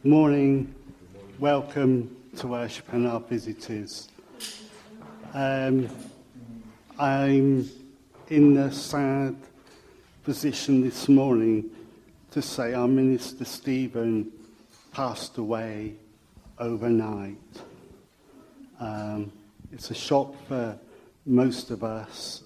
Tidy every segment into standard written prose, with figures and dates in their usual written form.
Morning, welcome to worship and our visitors. I'm in the sad position this morning to say our minister Stephen passed away overnight. It's a shock for most of us.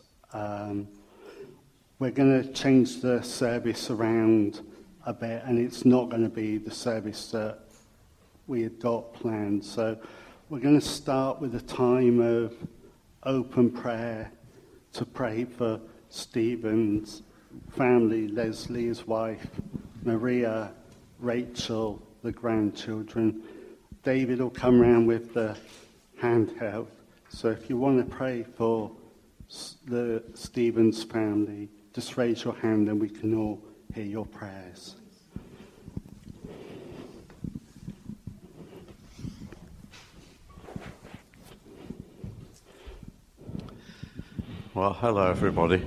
We're going to change the service around a bit, and it's not going to be the service that we had got planned. So we're going to start with a time of open prayer to pray for Stephen's family, Leslie, his wife, Maria, Rachel, the grandchildren. David will come around with the handheld. So if you want to pray for the Stephen's family, just raise your hand and we can all hear your prayers. Well, hello everybody.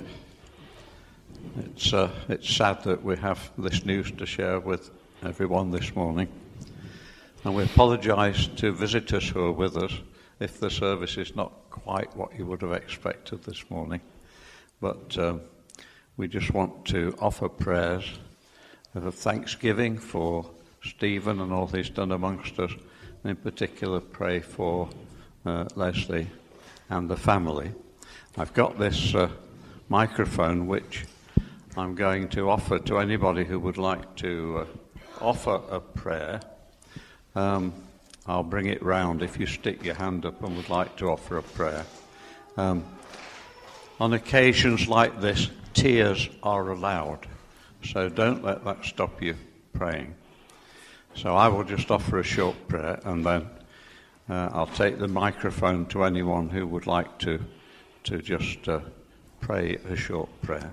It's sad that we have this news to share with everyone this morning, and we apologise to visitors who are with us if the service is not quite what you would have expected this morning, but we just want to offer prayers of thanksgiving for Stephen and all he's done amongst us, and in particular pray for Leslie and the family. I've got this microphone which I'm going to offer to anybody who would like to offer a prayer. I'll bring it round if you stick your hand up and would like to offer a prayer. On occasions like this, tears are allowed, so don't let that stop you praying. So I will just offer a short prayer, and then I'll take the microphone to anyone who would like to just pray a short prayer.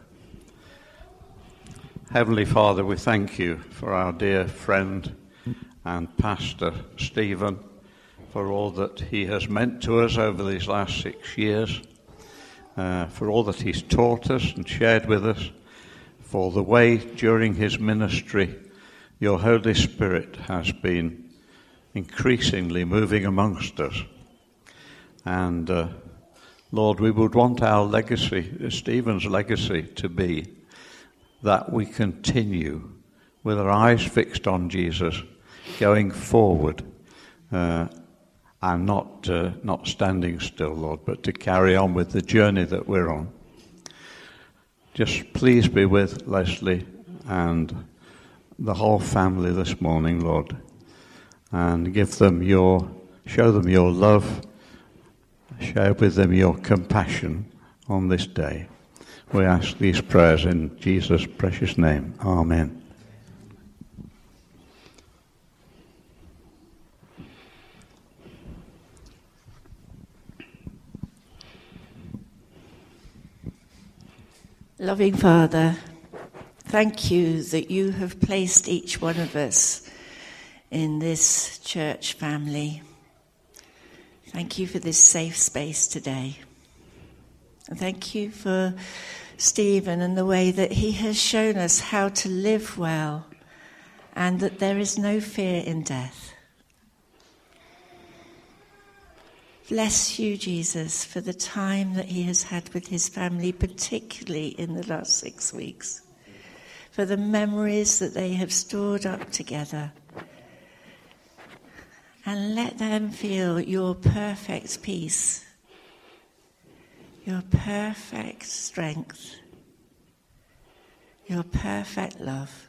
Heavenly Father, we thank you for our dear friend and pastor Stephen, for all that he has meant to us over these last 6 years, for all that he's taught us and shared with us, for the way during his ministry your Holy Spirit has been increasingly moving amongst us. And Lord, we would want our legacy, Stephen's legacy, to be that we continue with our eyes fixed on Jesus, going forward, and not standing still, Lord, but to carry on with the journey that we're on. Just please be with Leslie and the whole family this morning, Lord, and show them your love, share with them your compassion on this day. We ask these prayers in Jesus' precious name. Amen. Loving Father, thank you that you have placed each one of us in this church family. Thank you for this safe space today. And thank you for Stephen and the way that he has shown us how to live well and that there is no fear in death. Bless you, Jesus, for the time that he has had with his family, particularly in the last 6 weeks, for the memories that they have stored up together. And let them feel your perfect peace, your perfect strength, your perfect love,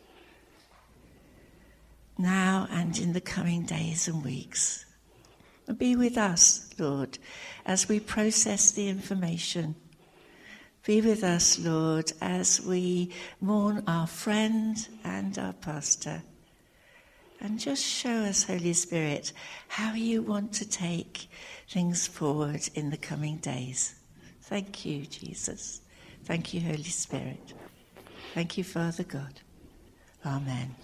now and in the coming days and weeks. Be with us, Lord, as we process the information. Be with us, Lord, as we mourn our friend and our pastor. And just show us, Holy Spirit, how you want to take things forward in the coming days. Thank you, Jesus. Thank you, Holy Spirit. Thank you, Father God. Amen.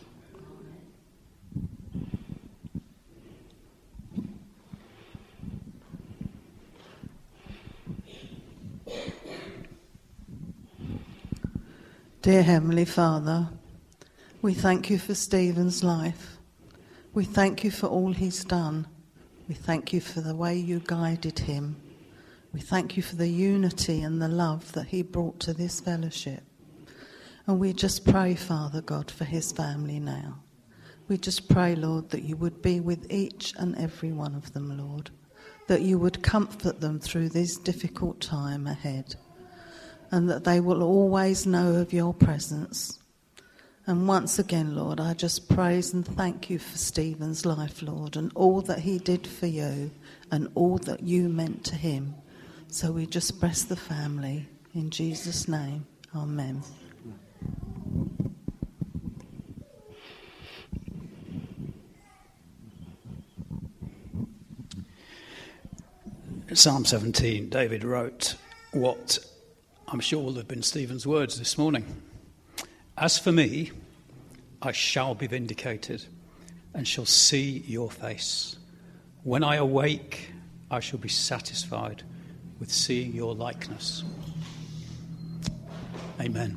Dear Heavenly Father, we thank you for Stephen's life. We thank you for all he's done. We thank you for the way you guided him. We thank you for the unity and the love that he brought to this fellowship. And we just pray, Father God, for his family now. We just pray, Lord, that you would be with each and every one of them, Lord. That you would comfort them through this difficult time ahead. And that they will always know of your presence. And once again, Lord, I just praise and thank you for Stephen's life, Lord, and all that he did for you and all that you meant to him. So we just bless the family in Jesus' name. Amen. Psalm 17, David wrote what I'm sure will have been Stephen's words this morning. As for me, I shall be vindicated and shall see your face. When I awake, I shall be satisfied with seeing your likeness. Amen.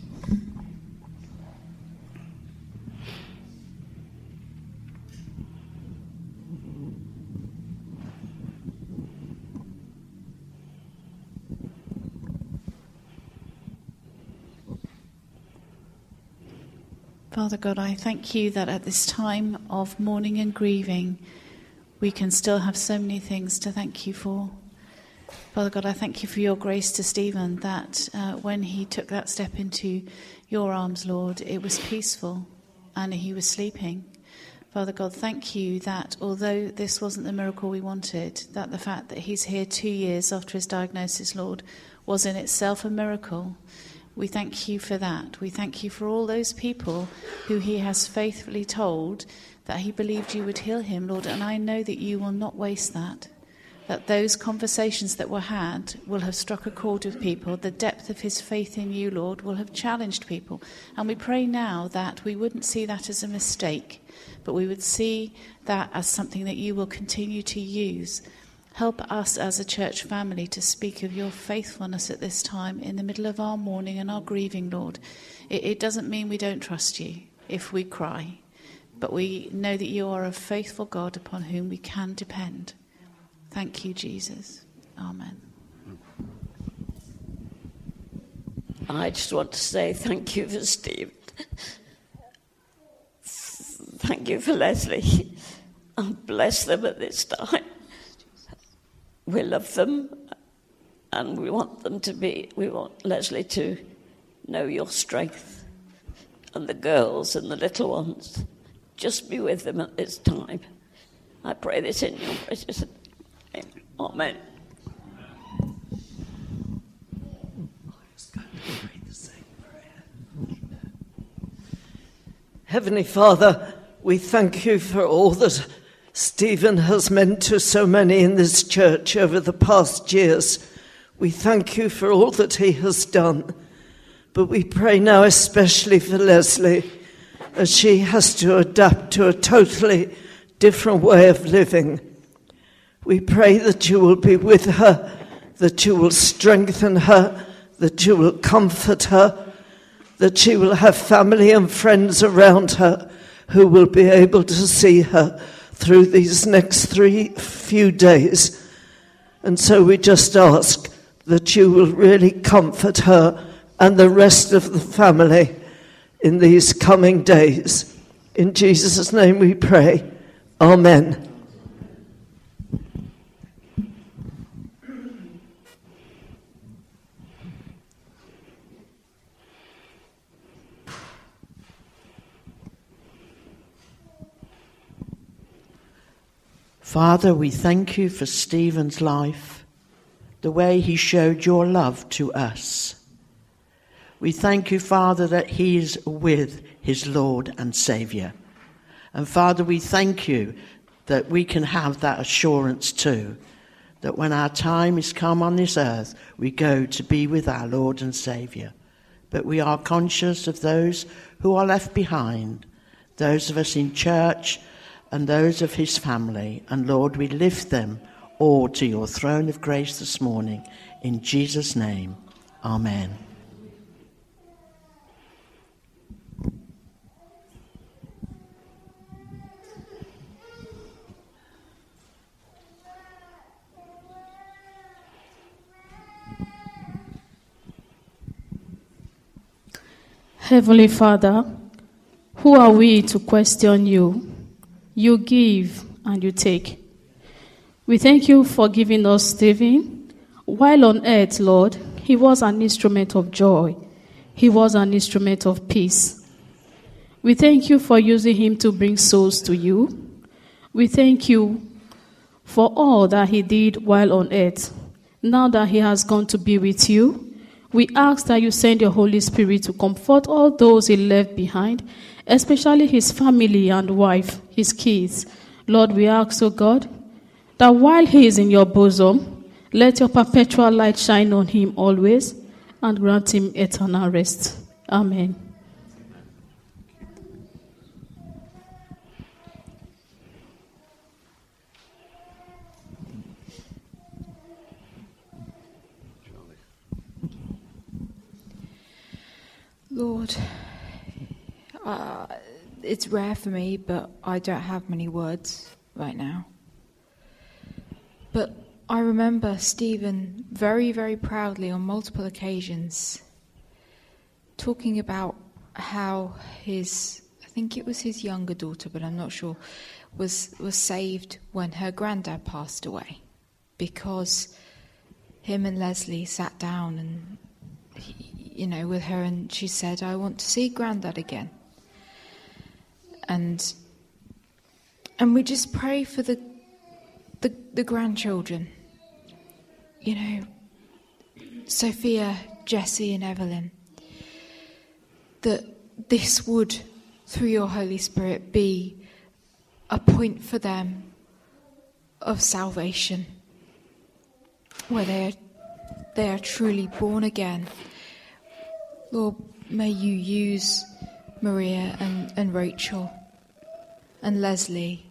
Father God, I thank you that at this time of mourning and grieving, we can still have so many things to thank you for. Father God, I thank you for your grace to Stephen, that when he took that step into your arms, Lord, it was peaceful and he was sleeping. Father God, thank you that although this wasn't the miracle we wanted, that the fact that he's here 2 years after his diagnosis, Lord, was in itself a miracle. We thank you for that. We thank you for all those people who he has faithfully told that he believed you would heal him, Lord. And I know that you will not waste that those conversations that were had will have struck a chord with people. The depth of his faith in you, Lord, will have challenged people. And we pray now that we wouldn't see that as a mistake, but we would see that as something that you will continue to use. Help us as a church family to speak of your faithfulness at this time in the middle of our mourning and our grieving, Lord. It doesn't mean we don't trust you if we cry, but we know that you are a faithful God upon whom we can depend. Thank you, Jesus. Amen. I just want to say thank you for Steve. Thank you for Leslie. And bless them at this time. We love them, and we want Leslie to know your strength, and the girls and the little ones. Just be with them at this time. I pray this in your precious name. Amen. Heavenly Father, we thank you for all that Stephen has meant to so many in this church over the past years. We thank you for all that he has done. But we pray now especially for Leslie, as she has to adapt to a totally different way of living. We pray that you will be with her, that you will strengthen her, that you will comfort her, that she will have family and friends around her who will be able to see her through these next few days. And so we just ask that you will really comfort her and the rest of the family in these coming days. In Jesus' name we pray. Amen. Father, we thank you for Stephen's life, the way he showed your love to us. We thank you, Father, that he is with his Lord and Saviour. And Father, we thank you that we can have that assurance too, that when our time is come on this earth, we go to be with our Lord and Saviour. But we are conscious of those who are left behind, those of us in church and those of his family. And Lord, we lift them all to your throne of grace this morning. In Jesus' name, amen. Heavenly Father, who are we to question you? You give and you take. We thank you for giving us Stephen. While on earth, Lord, he was an instrument of joy. He was an instrument of peace. We thank you for using him to bring souls to you. We thank you for all that he did while on earth. Now that he has gone to be with you, we ask that you send your Holy Spirit to comfort all those he left behind, especially his family and wife, his kids. Lord, we ask, O God, that while he is in your bosom, let your perpetual light shine on him always and grant him eternal rest. Amen. Lord, it's rare for me, but I don't have many words right now. But I remember Stephen very, very proudly on multiple occasions talking about how his, I think it was his younger daughter, but I'm not sure, was saved when her granddad passed away, because him and Leslie sat down and with her, and she said, I want to see Grandad again. And we just pray for the grandchildren. Sophia, Jessie and Evelyn. That this would, through your Holy Spirit, be a point for them of salvation, where they are truly born again. Lord, may you use Maria and Rachel and Leslie,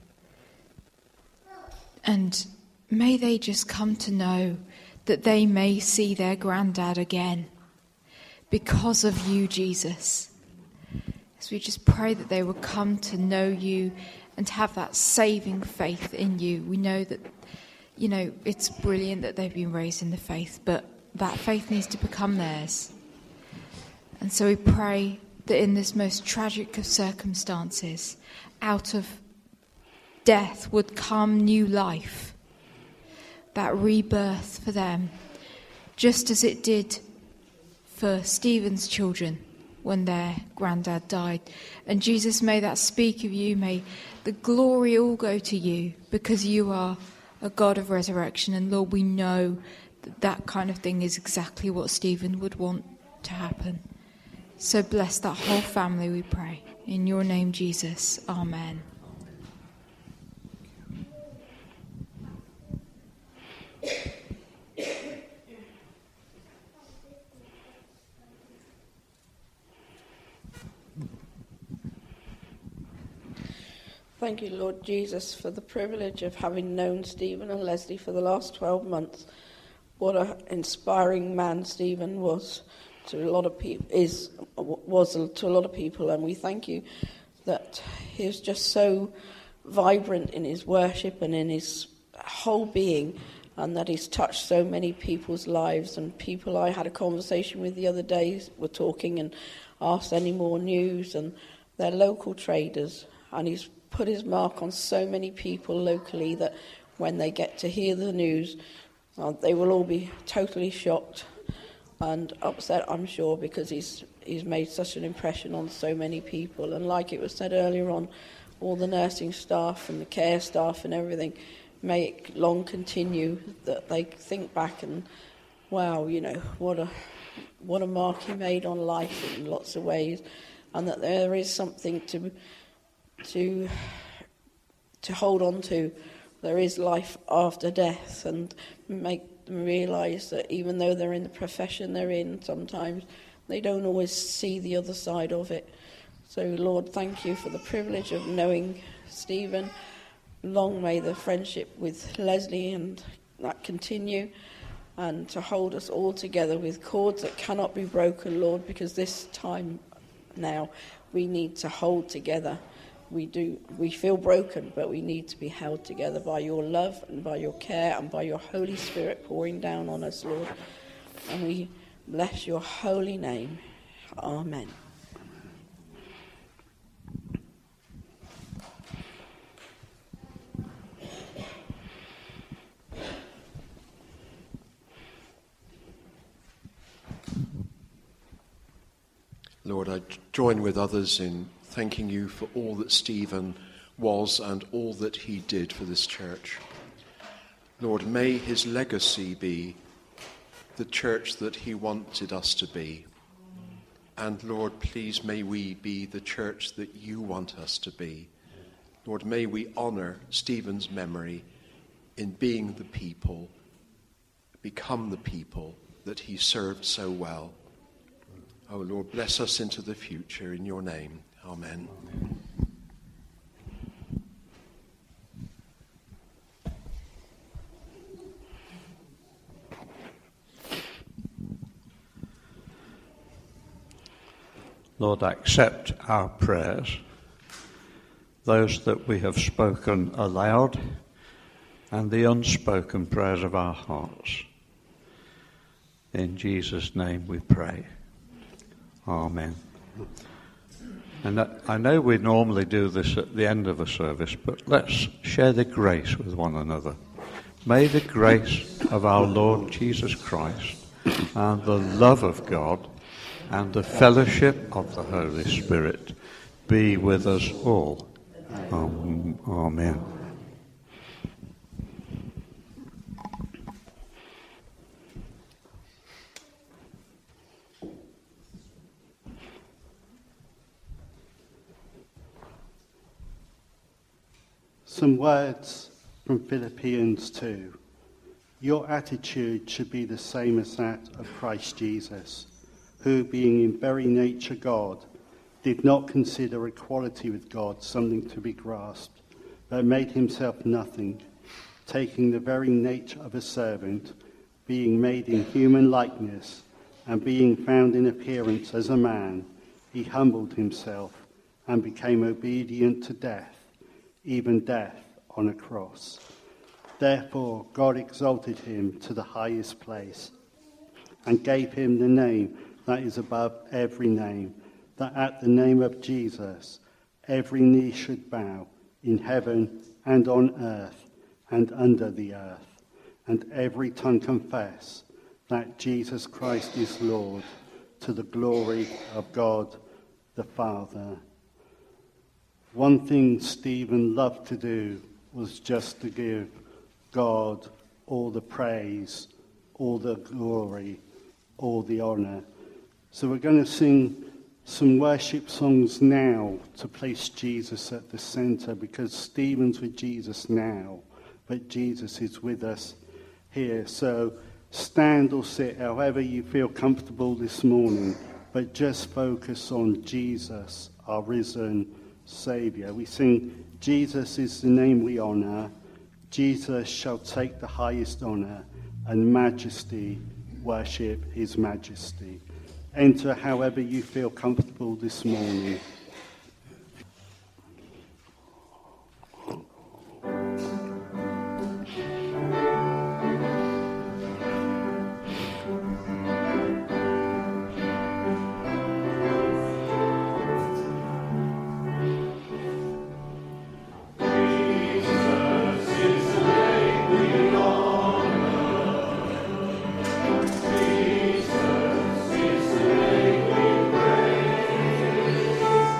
and may they just come to know that they may see their granddad again because of you, Jesus. So we just pray that they will come to know you and have that saving faith in you. We know that, it's brilliant that they've been raised in the faith, but that faith needs to become theirs. And so we pray that in this most tragic of circumstances, out of death would come new life, that rebirth for them, just as it did for Stephen's children when their granddad died. And Jesus, may that speak of you, may the glory all go to you, because you are a God of resurrection. And Lord, we know that kind of thing is exactly what Stephen would want to happen. So bless that whole family, we pray. In your name, Jesus. Amen. Thank you, Lord Jesus, for the privilege of having known Stephen and Leslie for the last 12 months. What an inspiring man Stephen was to a lot of people, was to a lot of people, and we thank you that he was just so vibrant in his worship and in his whole being, and that he's touched so many people's lives. And people I had a conversation with the other day were talking and asked any more news, and they're local traders, and he's put his mark on so many people locally that when they get to hear the news, they will all be totally shocked and upset, I'm sure, because he's made such an impression on so many people. And like it was said earlier on, all the nursing staff and the care staff and everything, may it long continue, that they think back and, wow, what a mark he made on life in lots of ways, and that there is something to hold on to. There is life after death, and make them realise that even though they're in the profession they're in, sometimes they don't always see the other side of it. So, Lord, thank you for the privilege of knowing Stephen. Long may the friendship with Leslie and that continue, and to hold us all together with cords that cannot be broken, Lord, because this time now we need to hold together. We feel broken, but we need to be held together by your love and by your care and by your Holy Spirit pouring down on us, Lord. And we bless your holy name. Amen. Lord, I join with others in thanking you for all that Stephen was and all that he did for this church. Lord, may his legacy be the church that he wanted us to be. And Lord, please may we be the church that you want us to be. Lord, may we honour Stephen's memory in being the people, become the people that he served so well. Oh Lord, bless us into the future in your name. Amen. Lord, accept our prayers, those that we have spoken aloud, and the unspoken prayers of our hearts. In Jesus' name we pray. Amen. And I know we normally do this at the end of a service, but let's share the grace with one another. May the grace of our Lord Jesus Christ and the love of God and the fellowship of the Holy Spirit be with us all. Amen. Some words from Philippians 2. Your attitude should be the same as that of Christ Jesus, who, being in very nature God, did not consider equality with God something to be grasped, but made himself nothing, taking the very nature of a servant, being made in human likeness, and being found in appearance as a man, he humbled himself and became obedient to death, even death on a cross. Therefore God exalted him to the highest place and gave him the name that is above every name, that at the name of Jesus every knee should bow in heaven and on earth and under the earth, and every tongue confess that Jesus Christ is Lord, to the glory of God the Father. One thing Stephen loved to do was just to give God all the praise, all the glory, all the honour. So we're going to sing some worship songs now to place Jesus at the centre, because Stephen's with Jesus now, but Jesus is with us here. So stand or sit however you feel comfortable this morning, but just focus on Jesus, our risen Saviour. We sing, Jesus is the name we honour, Jesus shall take the highest honour, and majesty worship his majesty. Enter however you feel comfortable this morning. Jesus is the name we praise.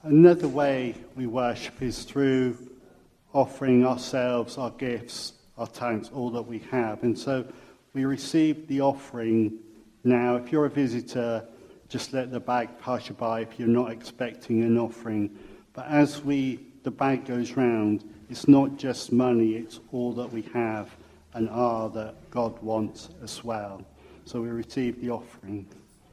Another way we worship is through offering ourselves, our gifts, our talents, all that we have. And so we receive the offering now. If you're a visitor, just let the bag pass you by if you're not expecting an offering. But as the bag goes round, it's not just money, it's all that we have and are that God wants as well. So we receive the offering.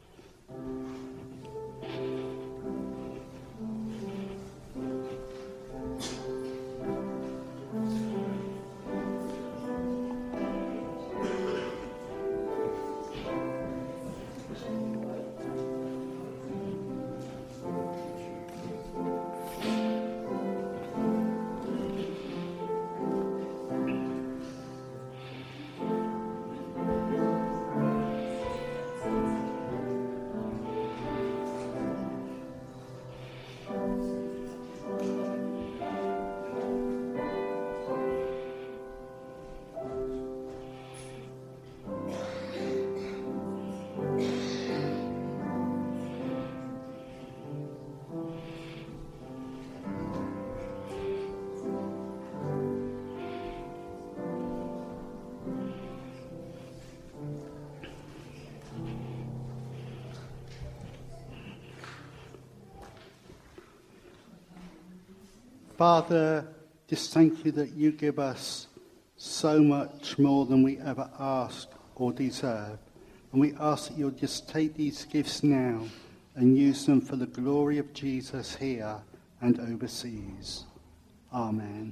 Father, just thank you that you give us so much more than we ever ask or deserve. And we ask that you'll just take these gifts now and use them for the glory of Jesus here and overseas. Amen.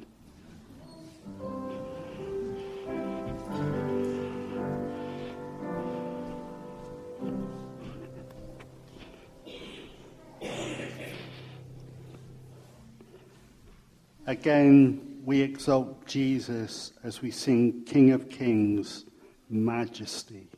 Again, we exalt Jesus as we sing King of Kings, Majesty.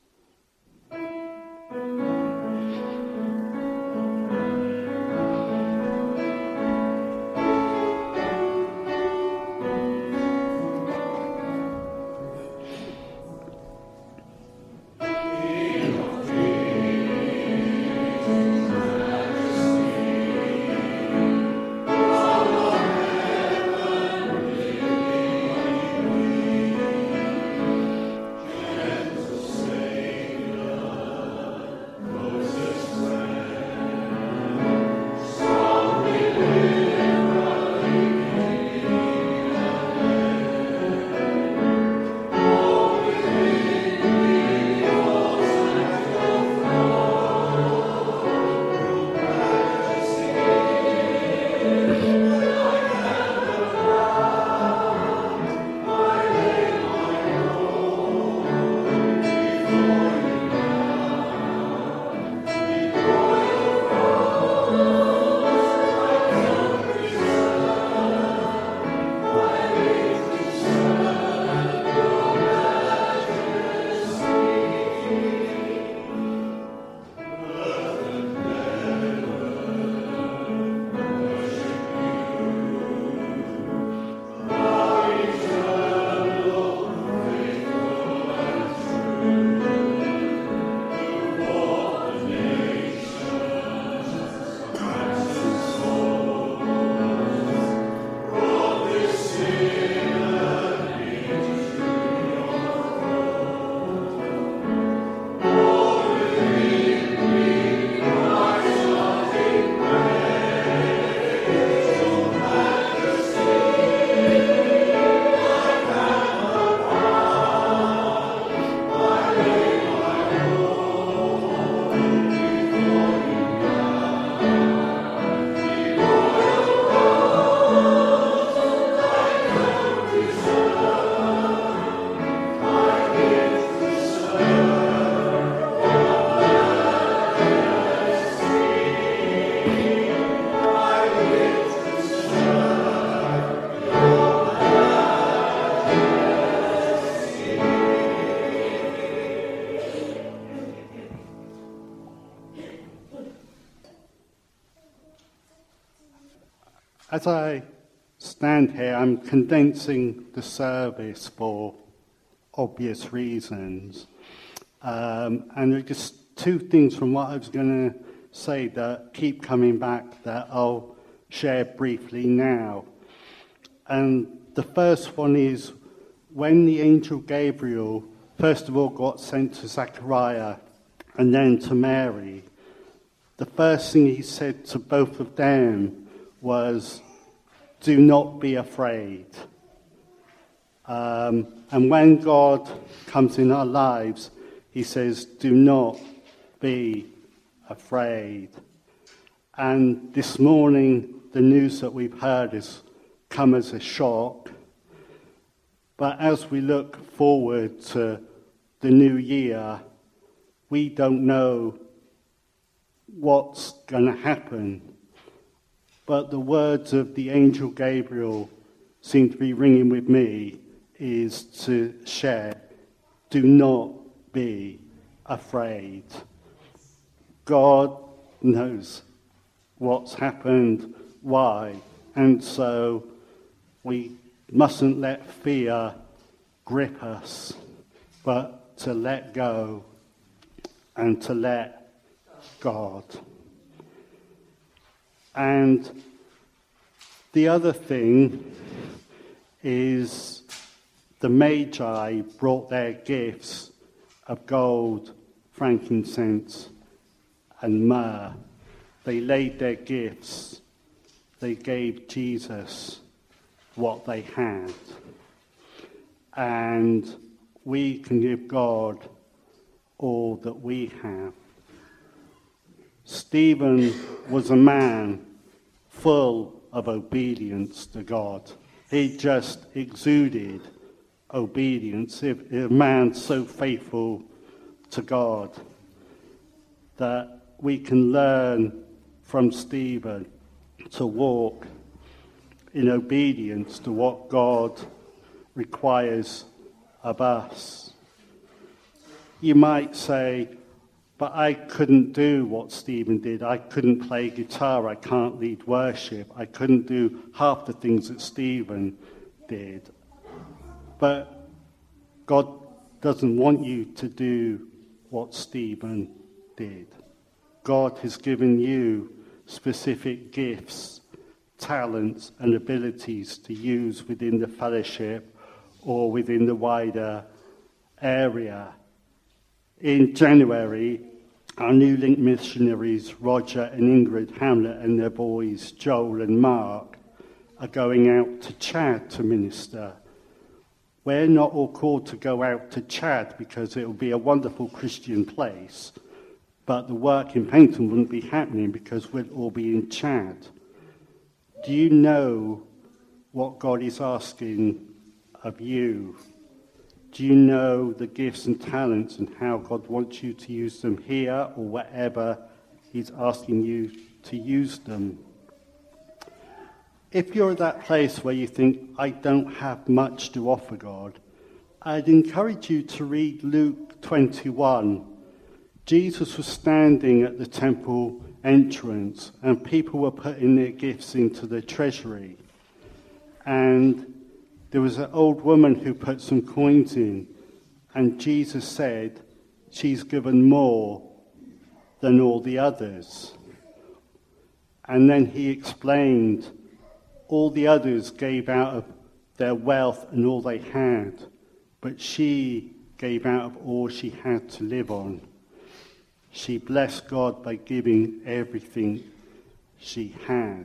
As I stand here, I'm condensing the service for obvious reasons. And there are just two things from what I was going to say that keep coming back that I'll share briefly now. And the first one is when the angel Gabriel first of all got sent to Zechariah and then to Mary, the first thing he said to both of them was, do not be afraid. And when God comes in our lives, he says, do not be afraid. And this morning, the news that we've heard has come as a shock. But as we look forward to the new year, we don't know what's going to happen. But the words of the angel Gabriel seem to be ringing with me is to share, do not be afraid. God knows what's happened, why, and so we mustn't let fear grip us, but to let go and to let God. And the other thing is the Magi brought their gifts of gold, frankincense, and myrrh. They laid their gifts. They gave Jesus what they had. And we can give God all that we have. Stephen was a man full of obedience to God. He just exuded obedience. A man so faithful to God that we can learn from Stephen to walk in obedience to what God requires of us. You might say, but I couldn't do what Stephen did. I couldn't play guitar. I can't lead worship. I couldn't do half the things that Stephen did. But God doesn't want you to do what Stephen did. God has given you specific gifts, talents, and abilities to use within the fellowship or within the wider area. In January, our New Link missionaries, Roger and Ingrid Hamlet, and their boys, Joel and Mark, are going out to Chad to minister. We're not all called to go out to Chad because it will be a wonderful Christian place, but the work in Paynton wouldn't be happening because we'd all be in Chad. Do you know what God is asking of you? Do you know the gifts and talents and how God wants you to use them here or wherever he's asking you to use them? If you're at that place where you think, I don't have much to offer God, I'd encourage you to read Luke 21. Jesus was standing at the temple entrance and people were putting their gifts into the treasury. And there was an old woman who put some coins in, and Jesus said, she's given more than all the others. And then he explained, all the others gave out of their wealth and all they had, but she gave out of all she had to live on. She blessed God by giving everything she had.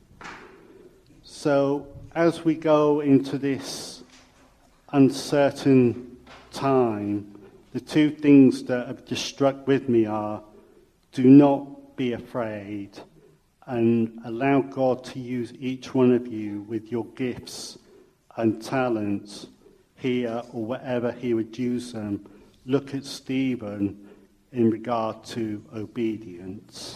So as we go into this uncertain time, the two things that have just struck with me are, do not be afraid and allow God to use each one of you with your gifts and talents here or wherever he would use them. Look at Stephen in regard to obedience.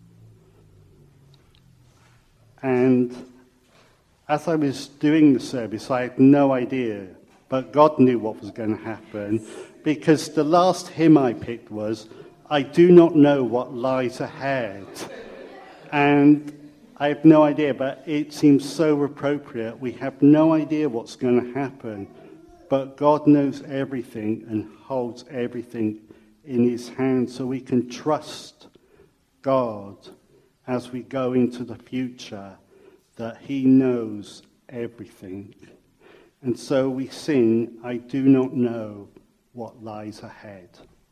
And as I was doing the service, I had no idea, but God knew what was going to happen, because the last hymn I picked was, I do not know what lies ahead. And I have no idea, but it seems so appropriate. We have no idea what's going to happen, but God knows everything and holds everything in his hand, so we can trust God, as we go into the future, that he knows everything. And so we sing, I do not know what lies ahead.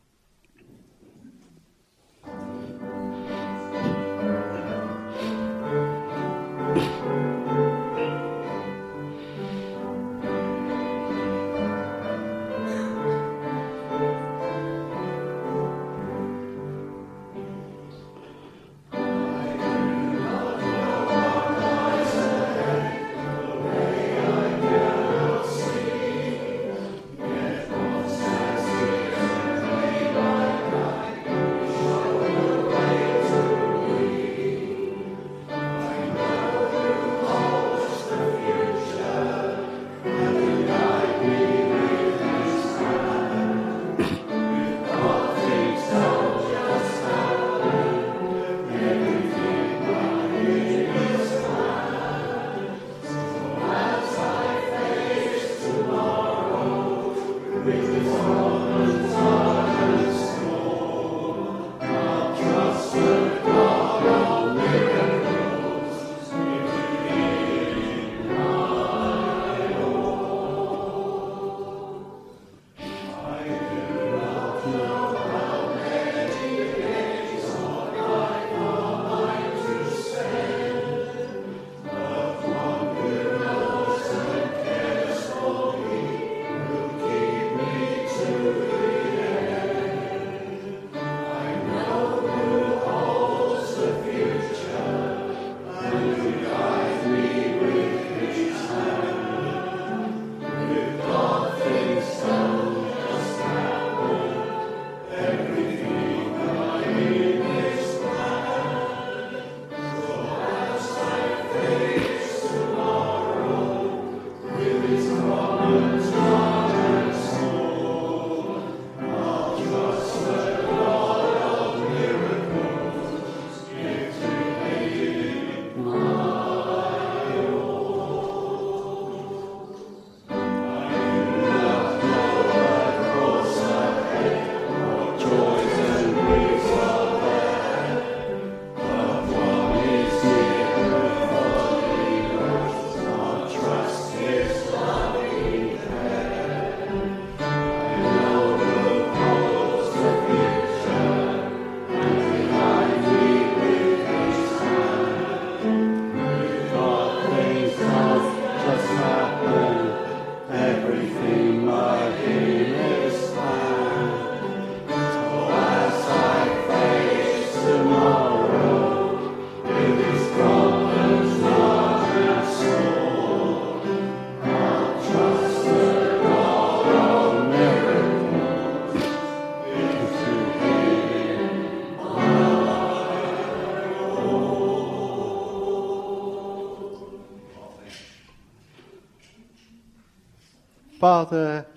Father,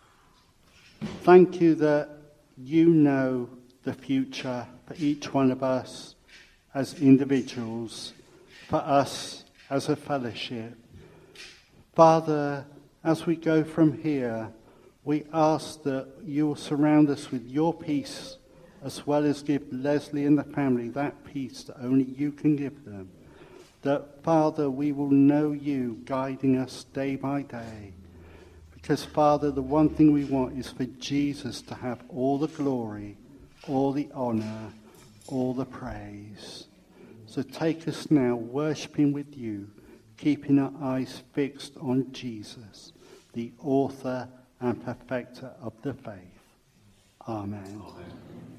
thank you that you know the future for each one of us as individuals, for us as a fellowship. Father, as we go from here, we ask that you will surround us with your peace, as well as give Leslie and the family that peace that only you can give them. That, Father, we will know you guiding us day by day. Because, Father, the one thing we want is for Jesus to have all the glory, all the honor, all the praise. So take us now, worshipping with you, keeping our eyes fixed on Jesus, the author and perfecter of the faith. Amen. Amen.